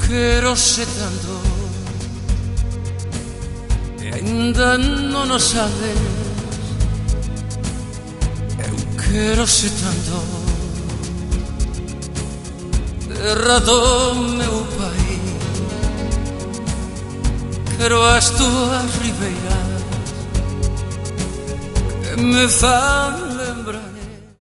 quero se tanto e ainda non o sabes. Eu quero se tanto terra do meu país. Quero as túas ribeiras que me fan